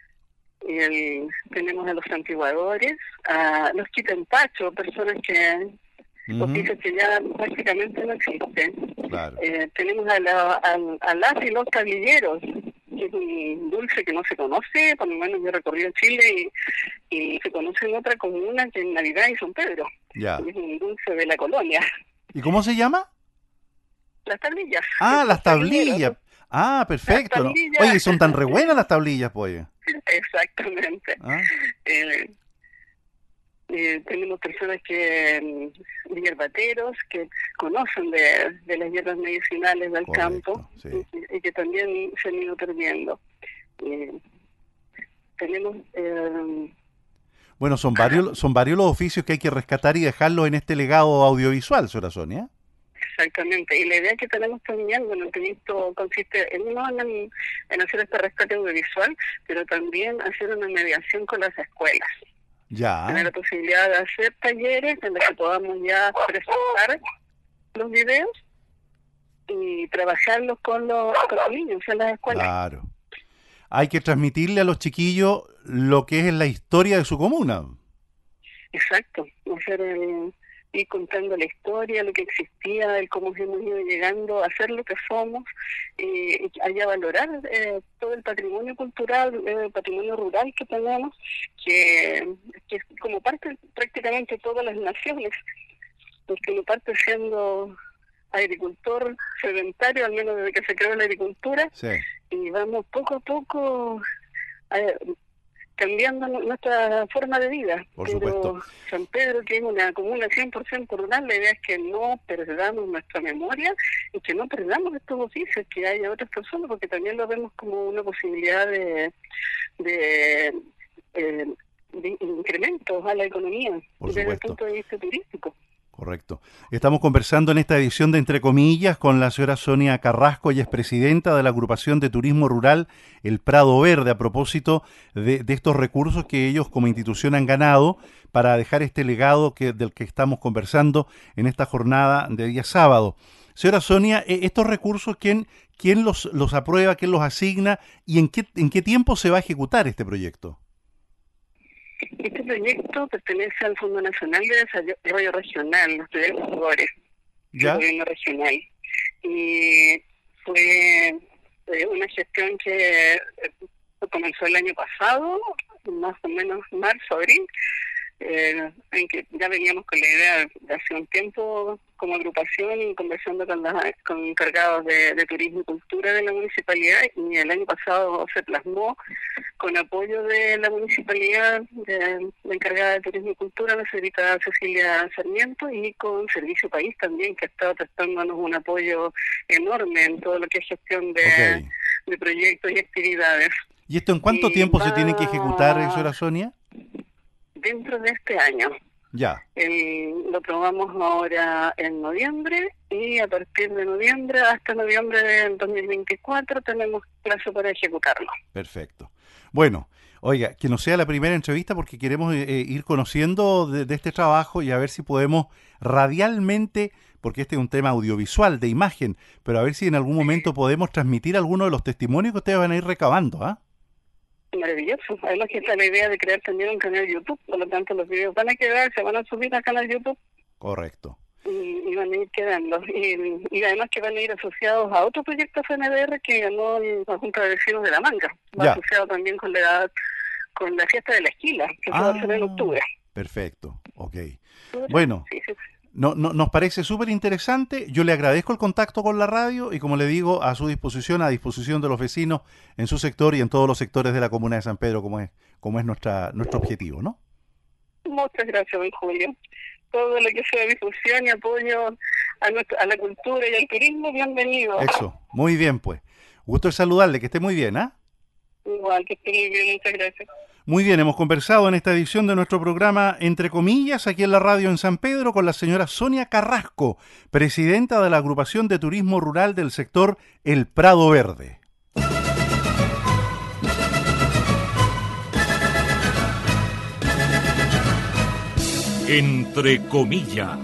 El, tenemos a los santiguadores, a los quitampacho, personas que uh-huh. oficios que ya prácticamente no existen. Claro. Eh, tenemos a, la, a, a las y los tablilleros, que es un dulce que no se conoce, por lo menos yo he recorrido Chile y, y se conoce en otra comuna que en Navidad y San Pedro. Ya. Es un dulce de la colonia. ¿Y cómo se llama? Las tablillas. Ah, las tablillas. Ah, perfecto. ¿No? Oye, son tan re buenas las tablillas, pues. Exactamente. ¿Ah? Eh, eh, tenemos personas que, hierbateros, que conocen de, de las hierbas medicinales del Correcto, campo sí. y, y que también se han ido perdiendo. Eh, tenemos... Eh, bueno, son varios, son varios los oficios que hay que rescatar y dejarlos en este legado audiovisual, señora Sonia. Exactamente, y la idea que tenemos también, bueno, el proyecto consiste en no en, en hacer este rescate audiovisual, pero también hacer una mediación con las escuelas. Ya. Tener la posibilidad de hacer talleres en los que podamos ya presentar los videos y trabajarlos con los, con los niños en las escuelas. Claro. Hay que transmitirle a los chiquillos lo que es la historia de su comuna. Exacto, hacer el... y contando la historia, lo que existía, el cómo hemos ido llegando a ser lo que somos, y, y allá valorar eh, todo el patrimonio cultural, eh, el patrimonio rural que tenemos, que, que como parte prácticamente todas las naciones, porque uno parte siendo agricultor sedentario, al menos desde que se creó la agricultura, sí. y vamos poco a poco... Eh, cambiando nuestra forma de vida. Por Pero supuesto. San Pedro, que es una comuna cien por ciento rural, la idea es que no perdamos nuestra memoria y que no perdamos estos oficios, que haya otras personas, porque también lo vemos como una posibilidad de, de, eh, de incrementos a la economía Por desde supuesto. el punto de vista turístico. Correcto. Estamos conversando en esta edición de Entre Comillas con la señora Sonia Carrasco, ella es presidenta de la agrupación de turismo rural El Prado Verde, a propósito de, de estos recursos que ellos como institución han ganado para dejar este legado que, del que estamos conversando en esta jornada de día sábado. Señora Sonia, estos recursos, ¿quién, quién los, los aprueba, quién los asigna y en qué, en qué tiempo se va a ejecutar este proyecto? Este proyecto pertenece al Fondo Nacional de Desarrollo Regional, los proyectos Gores, del gobierno regional. Y fue eh, una gestión que comenzó el año pasado, más o menos marzo, abril, eh, en que ya veníamos con la idea de hace un tiempo como agrupación y conversando con los con encargados de, de turismo y cultura de la municipalidad, y el año pasado se plasmó con apoyo de la municipalidad, de la encargada de turismo y cultura, la señorita Cecilia Sarmiento, y con Servicio País también, que ha estado prestándonos un apoyo enorme en todo lo que es gestión de, okay. de proyectos y actividades. ¿Y esto en cuánto y tiempo va... se tiene que ejecutar, señora Sonia? Dentro de este año. Ya. El, lo probamos ahora en noviembre y a partir de noviembre hasta noviembre del dos mil veinticuatro tenemos plazo para ejecutarlo. Perfecto. Bueno, oiga, que no sea la primera entrevista porque queremos eh, ir conociendo de, de este trabajo y a ver si podemos radialmente, porque este es un tema audiovisual, de imagen, pero a ver si en algún momento podemos transmitir algunos de los testimonios que ustedes van a ir recabando, ¿ah? ¿eh? Maravilloso. Además que está la idea de crear también un canal YouTube, por lo tanto los videos van a quedar, se van a subir al canal YouTube. Correcto. Y, y van a ir quedando. Y, y además que van a ir asociados a otro proyecto F N D R que ganó la Junta de Vecinos de La Manga. Va ya. asociado también con la con la fiesta de la esquila, que ah, se va a hacer en octubre. Perfecto, ok. Bueno, sí, sí, sí. No, no, nos parece súper interesante. Yo le agradezco el contacto con la radio y, como le digo, a su disposición, a disposición de los vecinos en su sector y en todos los sectores de la comuna de San Pedro, como es como es nuestra nuestro objetivo, ¿no? Muchas gracias, don Julio. Todo lo que sea difusión y apoyo a, nuestra, a la cultura y al turismo, bienvenido. Eso, muy bien, pues. Gusto de saludarle, que esté muy bien, ¿ah? ¿eh? Igual, que esté muy bien, muchas gracias. Muy bien, hemos conversado en esta edición de nuestro programa Entre Comillas, aquí en la radio en San Pedro, con la señora Sonia Carrasco, presidenta de la agrupación de turismo rural del sector El Prado Verde. Entre Comillas.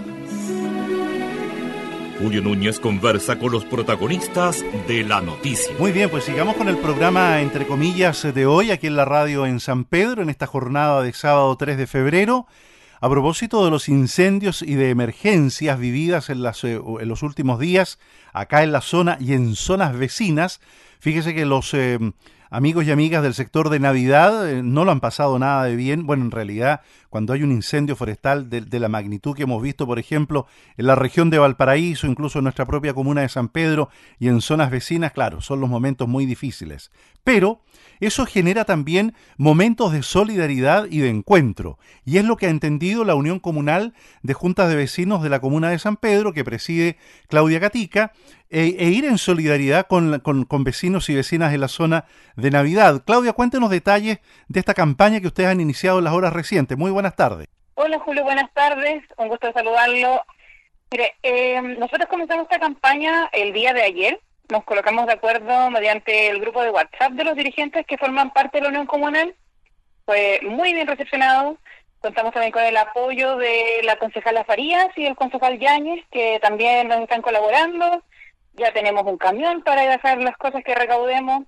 Julio Núñez conversa con los protagonistas de la noticia. Muy bien, pues sigamos con el programa Entre Comillas de hoy, aquí en la radio en San Pedro, en esta jornada de sábado tres de febrero, a propósito de los incendios y de emergencias vividas en, las, en los últimos días, acá en la zona y en zonas vecinas. Fíjese que los eh, amigos y amigas del sector de Navidad eh, no lo han pasado nada de bien. Bueno, en realidad, cuando hay un incendio forestal de, de la magnitud que hemos visto, por ejemplo, en la región de Valparaíso, incluso en nuestra propia comuna de San Pedro y en zonas vecinas, claro, son los momentos muy difíciles. Pero eso genera también momentos de solidaridad y de encuentro, y es lo que ha entendido la Unión Comunal de Juntas de Vecinos de la Comuna de San Pedro, que preside Claudia Gatica, e, e ir en solidaridad con, con, con vecinos y vecinas de la zona de Navidad. Claudia, cuéntenos detalles de esta campaña que ustedes han iniciado en las horas recientes. Muy buenas tardes. Hola Julio, buenas tardes, un gusto de saludarlo. Mire, eh, nosotros comenzamos esta campaña el día de ayer. Nos colocamos de acuerdo mediante el grupo de WhatsApp de los dirigentes que forman parte de la Unión Comunal. Fue muy bien recepcionado. Contamos también con el apoyo de la concejala Farías y el concejal Yáñez, que también nos están colaborando. Ya tenemos un camión para dejar las cosas que recaudemos.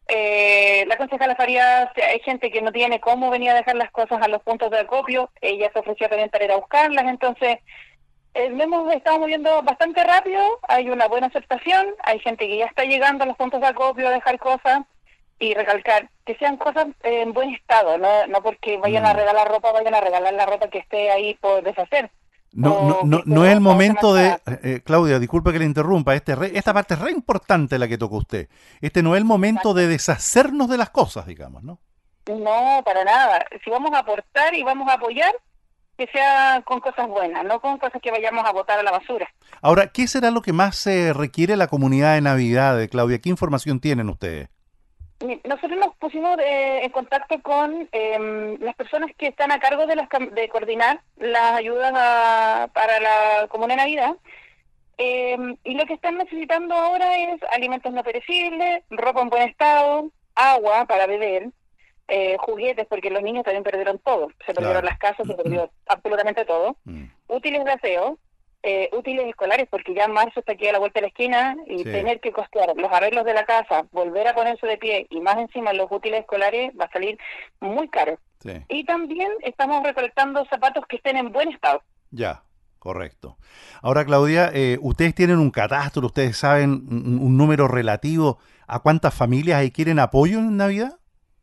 Eh, la concejala Farías, hay gente que no tiene cómo venir a dejar las cosas a los puntos de acopio. Ella se ofreció también para ir a buscarlas, entonces... Eh, hemos estado moviendo bastante rápido, hay una buena aceptación, hay gente que ya está llegando a los puntos de acopio a dejar cosas y recalcar que sean cosas eh, en buen estado, no no porque vayan mm. a regalar ropa, vayan a regalar la ropa que esté ahí por deshacer. No, no, no, no es el momento de... Eh, Claudia, disculpe que le interrumpa, este re, esta parte es re importante la que tocó usted. Este no es el momento de deshacernos de las cosas, digamos, ¿no? No, para nada. Si vamos a aportar y vamos a apoyar, que sea con cosas buenas, no con cosas que vayamos a botar a la basura. Ahora, ¿qué será lo que más se eh, requiere la comunidad de Navidad, Claudia? ¿Qué información tienen ustedes? Nosotros nos pusimos eh, en contacto con eh, las personas que están a cargo de, las, de coordinar las ayudas a, para la Comuna de Navidad. Eh, y lo que están necesitando ahora es alimentos no perecibles, ropa en buen estado, agua para beber, eh, juguetes, porque los niños también perdieron todo. Se perdieron Claro. las casas, se perdió absolutamente todo. Mm. Útiles de aseo, eh, útiles escolares, porque ya marzo está aquí a la vuelta de la esquina y Sí. tener que costear los arreglos de la casa, volver a ponerse de pie y más encima los útiles escolares va a salir muy caro. Sí, Y también estamos recolectando zapatos que estén en buen estado. ya, correcto. Ahora, Claudia, eh, ustedes tienen un catastro, ustedes saben un, un número relativo a cuántas familias ahí quieren apoyo en Navidad.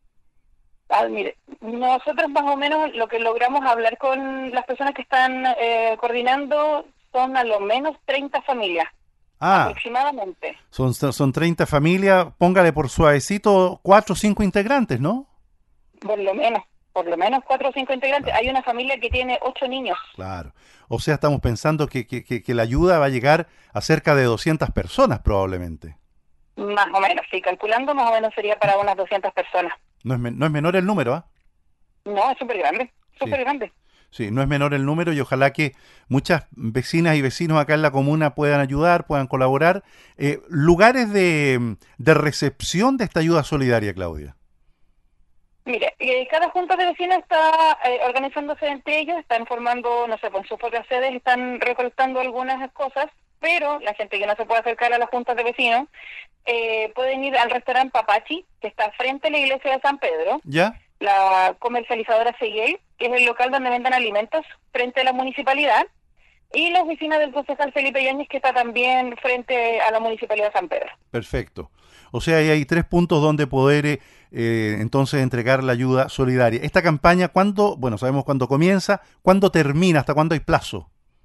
Ah, mire, nosotros más o menos lo que logramos hablar con las personas que están eh, coordinando son a lo menos treinta familias, Ah, aproximadamente. son, son treinta familias, póngale por suavecito cuatro o cinco integrantes, ¿no? Por lo menos, por lo menos cuatro o cinco integrantes. Hay una familia que tiene ocho niños. Claro. O sea, estamos pensando que, que, que, que la ayuda va a llegar a cerca de doscientas personas probablemente. Más o menos, sí, calculando más o menos sería para unas doscientas personas. No es, men- no es menor el número, ¿ah? No, es súper grande, súper Sí. grande. Sí, no es menor el número y ojalá que muchas vecinas y vecinos acá en la comuna puedan ayudar, puedan colaborar. Eh, lugares de, de recepción de esta ayuda solidaria, Claudia. Mire, eh, cada junta de vecinos está eh, organizándose entre ellos, están formando, no sé, pues en sus propias sedes, están recolectando algunas cosas, pero la gente que no se puede acercar a las juntas de vecinos eh, pueden ir al restaurante Papachi, que está frente a la iglesia de San Pedro, ¿Ya? la comercializadora Seguel, que es el local donde venden alimentos frente a la municipalidad, y la oficina del concejal Felipe Yáñez, que está también frente a la municipalidad de San Pedro. Perfecto. O sea, ahí hay tres puntos donde poder eh, eh, entonces entregar la ayuda solidaria. Esta campaña, ¿cuándo? Bueno, sabemos cuándo comienza, ¿cuándo termina? ¿Hasta cuándo hay plazo?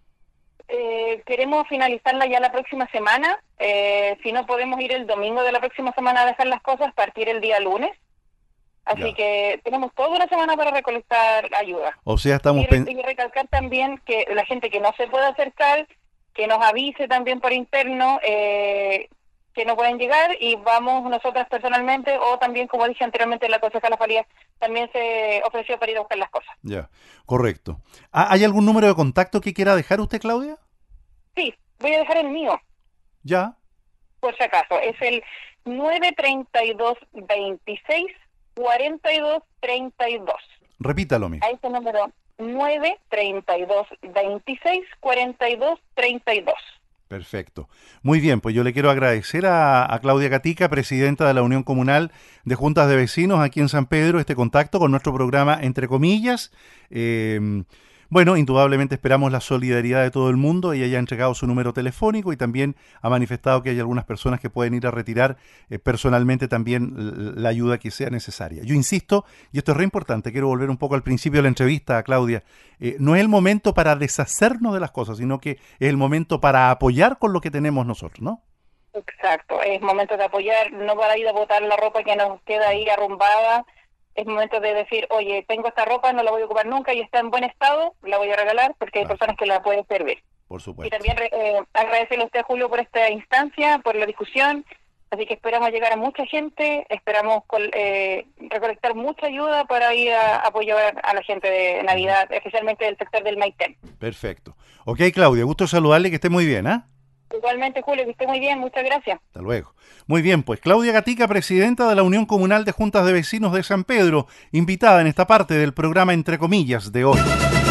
Eh, queremos finalizarla ya la próxima semana. Eh, si no podemos ir el domingo de la próxima semana a dejar las cosas, partir el día lunes. Así Ya. que tenemos toda una semana para recolectar ayuda. O sea, estamos Y, re- pen- y recalcar también que la gente que no se puede acercar, que nos avise también por interno, eh, que no pueden llegar y vamos nosotras personalmente, o también, como dije anteriormente, la concejala Farías también se ofreció para ir a buscar las cosas. Ya, correcto. ¿Ha- ¿Hay algún número de contacto que quiera dejar usted, Claudia? Sí, voy a dejar el mío, Ya. por si acaso. Es el nueve treinta y dos veintiséis cuarenta y dos treinta y dos. Repítalo, mi. A ese número, nueve treinta y dos veintiséis cuarenta y dos treinta y dos. Perfecto. Muy bien, pues yo le quiero agradecer a, a Claudia Gatica, presidenta de la Unión Comunal de Juntas de Vecinos aquí en San Pedro, este contacto con nuestro programa Entre Comillas. Eh, bueno, indudablemente esperamos la solidaridad de todo el mundo. Ella ya ha entregado su número telefónico y también ha manifestado que hay algunas personas que pueden ir a retirar eh, personalmente también l- la ayuda que sea necesaria. Yo insisto, y esto es re importante, quiero volver un poco al principio de la entrevista, Claudia, eh, no es el momento para deshacernos de las cosas, sino que es el momento para apoyar con lo que tenemos nosotros, ¿no? Exacto, es momento de apoyar, no para ir a botar la ropa que nos queda ahí arrumbada. Es momento de decir, oye, tengo esta ropa, no la voy a ocupar nunca y está en buen estado, la voy a regalar porque hay Claro. personas que la pueden servir. Por Y supuesto. también eh, agradecerle a usted, Julio, por esta instancia, por la discusión. Así que esperamos llegar a mucha gente, esperamos col- eh, recolectar mucha ayuda para ir a apoyar a la gente de Navidad, especialmente del sector del Maitén. Perfecto. Ok, Claudia, gusto saludarle, que esté muy bien, ¿ah? Igualmente, Julio, que esté muy bien, muchas gracias. Hasta luego. Muy bien, pues Claudia Gatica, presidenta de la Unión Comunal de Juntas de Vecinos de San Pedro, invitada en esta parte del programa Entre Comillas de hoy.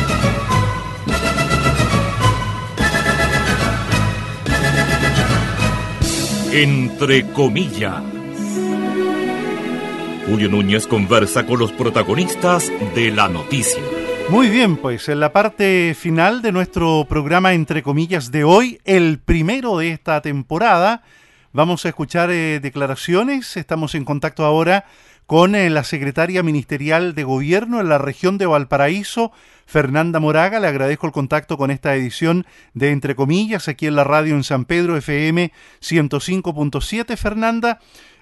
Entre comillas. Julio Núñez conversa con los protagonistas de la noticia. Muy bien, pues en la parte final de nuestro programa Entre Comillas de hoy, el primero de esta temporada, vamos a escuchar eh, declaraciones. Estamos en contacto ahora con eh, la secretaria ministerial de Gobierno en la región de Valparaíso, Fernanda Moraga. Le agradezco el contacto con esta edición de Entre Comillas aquí en la radio en San Pedro F M ciento cinco punto siete. Fernanda,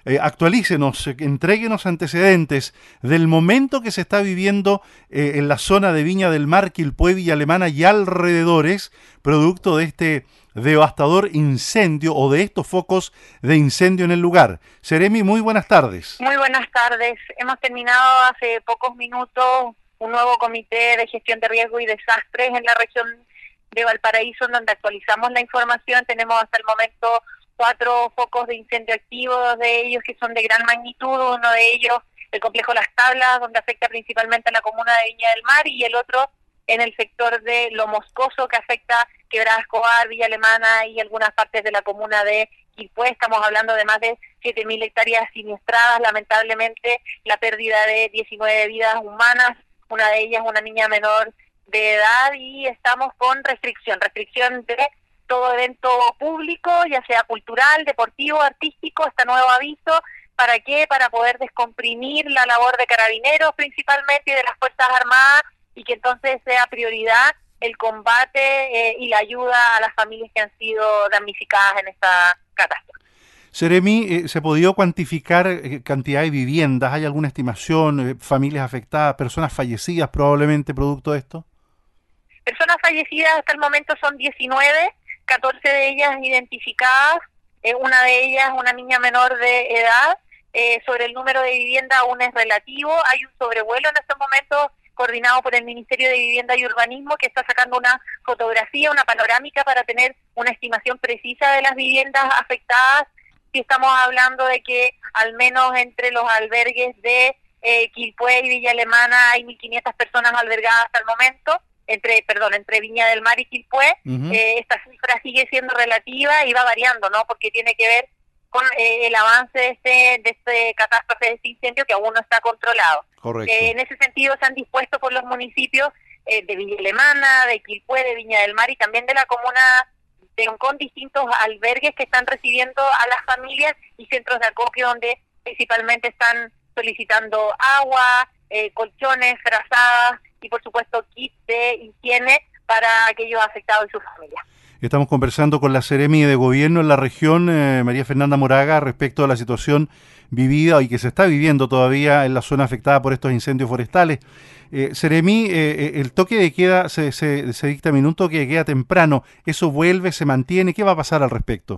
eh, actualícenos, eh, entréguenos antecedentes del momento que se está viviendo eh, en la zona de Viña del Mar, Quilpué, Villa Alemana y alrededores, producto de este devastador incendio o de estos focos de incendio en el lugar. Seremi, muy buenas tardes. Muy buenas tardes. Hemos terminado hace pocos minutos un nuevo comité de gestión de riesgo y desastres en la región de Valparaíso, en donde actualizamos la información. Tenemos hasta el momento cuatro focos de incendio activos, dos de ellos que son de gran magnitud, uno de ellos el complejo Las Tablas, donde afecta principalmente a la comuna de Viña del Mar, y el otro en el sector de Lo Moscoso, que afecta Quebrada Escobar, Villa Alemana y algunas partes de la comuna de Quilpué. Estamos hablando de más de siete mil hectáreas siniestradas, lamentablemente la pérdida de diecinueve vidas humanas, una de ellas una niña menor de edad, y estamos con restricción, restricción de todo evento público, ya sea cultural, deportivo, artístico, este nuevo aviso. ¿Para qué? Para poder descomprimir la labor de carabineros principalmente y de las Fuerzas Armadas, y que entonces sea prioridad el combate eh, y la ayuda a las familias que han sido damnificadas en esta catástrofe. Seremi, eh, ¿se ha podido cuantificar eh, cantidad de viviendas? ¿Hay alguna estimación? Eh, ¿Familias afectadas? ¿Personas fallecidas probablemente producto de esto? Personas fallecidas hasta el momento son diecinueve, catorce de ellas identificadas, eh, una de ellas una niña menor de edad. Eh, sobre el número de vivienda aún es relativo, hay un sobrevuelo en estos momentos coordinado por el Ministerio de Vivienda y Urbanismo, que está sacando una fotografía, una panorámica para tener una estimación precisa de las viviendas afectadas. Si estamos hablando de que al menos entre los albergues de eh, Quilpué y Villa Alemana hay mil quinientas personas albergadas hasta el momento, entre perdón, entre Viña del Mar y Quilpué. Uh-huh. eh, esta cifra sigue siendo relativa y va variando, ¿no? Porque tiene que ver con eh, el avance de este de este catástrofe, de este incendio, que aún no está controlado. Correcto. Eh, en ese sentido se han dispuesto por los municipios eh, de Villa Alemana, de Quilpué, de Viña del Mar y también de la comuna de Oncón distintos albergues que están recibiendo a las familias y centros de acopio donde principalmente están solicitando agua, eh, colchones, frazadas y por supuesto kits de higiene para aquellos afectados y sus familias. Estamos conversando con la Seremi de Gobierno en la región, eh, María Fernanda Moraga, respecto a la situación vivida y que se está viviendo todavía en la zona afectada por estos incendios forestales. Eh, Seremi, eh, el toque de queda, se, se, se dictaminó un toque de queda temprano. ¿Eso vuelve, se mantiene? ¿Qué va a pasar al respecto?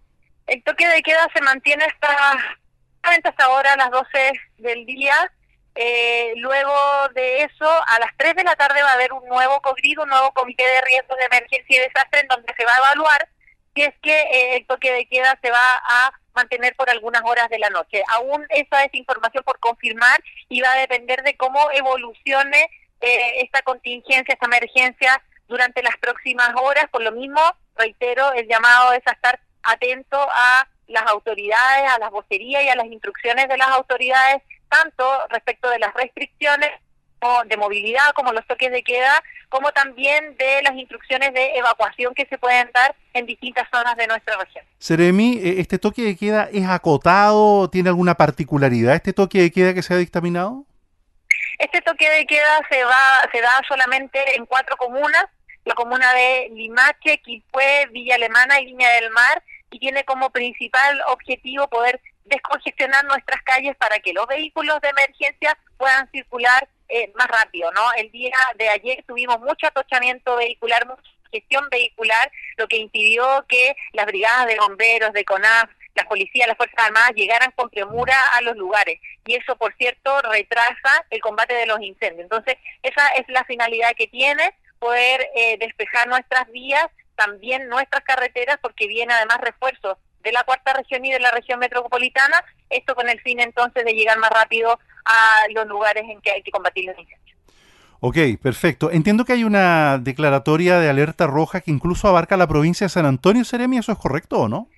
El toque de queda se mantiene hasta, hasta ahora a las doce del día. Eh, luego de eso, a las tres de la tarde va a haber un nuevo COGRID, un nuevo Comité de Riesgos de Emergencia y Desastre, en donde se va a evaluar si es que eh, el toque de queda se va a mantener por algunas horas de la noche. Aún esa es información por confirmar y va a depender de cómo evolucione eh, esta contingencia, esta emergencia durante las próximas horas. Por lo mismo, reitero, el llamado es a estar atento a las autoridades, a las vocerías y a las instrucciones de las autoridades, tanto respecto de las restricciones de movilidad como los toques de queda, como también de las instrucciones de evacuación que se pueden dar en distintas zonas de nuestra región. Seremi, ¿este toque de queda es acotado? ¿Tiene alguna particularidad este toque de queda que se ha dictaminado? Este toque de queda se va se da solamente en cuatro comunas, la comuna de Limache, Quilpué, Villa Alemana y Viña del Mar, y tiene como principal objetivo poder descongestionar nuestras calles para que los vehículos de emergencia puedan circular eh, más rápido, ¿no? El día de ayer tuvimos mucho atochamiento vehicular, mucha gestión vehicular, lo que impidió que las brigadas de bomberos, de CONAF, las policías, las Fuerzas Armadas llegaran con premura a los lugares, y eso, por cierto, retrasa el combate de los incendios. Entonces, esa es la finalidad que tiene, poder eh, despejar nuestras vías, también nuestras carreteras, porque viene además refuerzos de la cuarta región y de la región metropolitana, esto con el fin entonces de llegar más rápido a los lugares en que hay que combatir los incendios. Ok, perfecto. Entiendo que hay una declaratoria de alerta roja que incluso abarca la provincia de San Antonio, Seremi, ¿eso es correcto o no?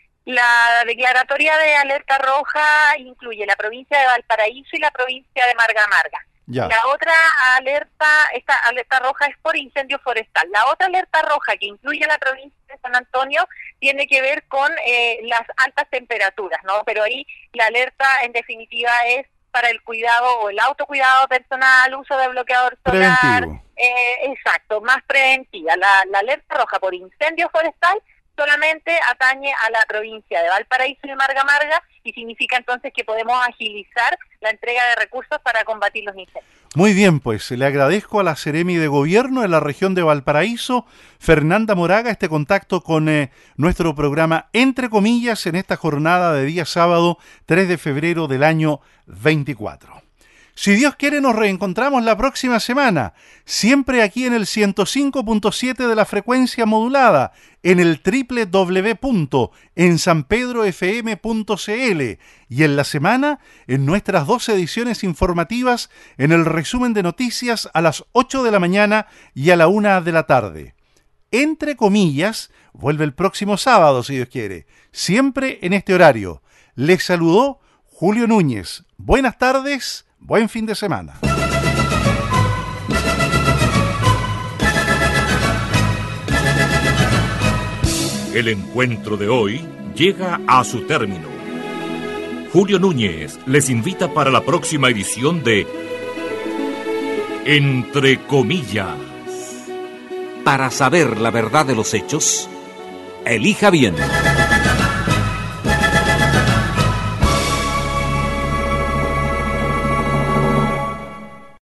La declaratoria de alerta roja incluye la provincia de Valparaíso y la provincia de Marga Marga. Ya. La otra alerta, esta alerta roja es por incendio forestal. La otra alerta roja que incluye la provincia de San Antonio tiene que ver con eh, las altas temperaturas, ¿no? Pero ahí la alerta en definitiva es para el cuidado o el autocuidado personal, uso de bloqueador solar. Eh, exacto, más preventiva. La, la alerta roja por incendio forestal solamente atañe a la provincia de Valparaíso y Marga Marga, y significa entonces que podemos agilizar la entrega de recursos para combatir los incendios. Muy bien, pues le agradezco a la Seremi de Gobierno de la región de Valparaíso, Fernanda Moraga, este contacto con eh, nuestro programa Entre Comillas en esta jornada de día sábado tres de febrero del año veinticuatro. Si Dios quiere, nos reencontramos la próxima semana, siempre aquí en el ciento cinco punto siete de la frecuencia modulada, en el doble u doble u doble u punto en san pedro f m punto c l y en la semana en nuestras dos ediciones informativas en el resumen de noticias a las ocho de la mañana y a la una de la tarde. Entre Comillas vuelve el próximo sábado, si Dios quiere, siempre en este horario. Les saludó Julio Núñez. Buenas tardes. Buen fin de semana. El encuentro de hoy llega a su término. Julio Núñez les invita para la próxima edición de Entre Comillas. Para saber la verdad de los hechos, elija bien.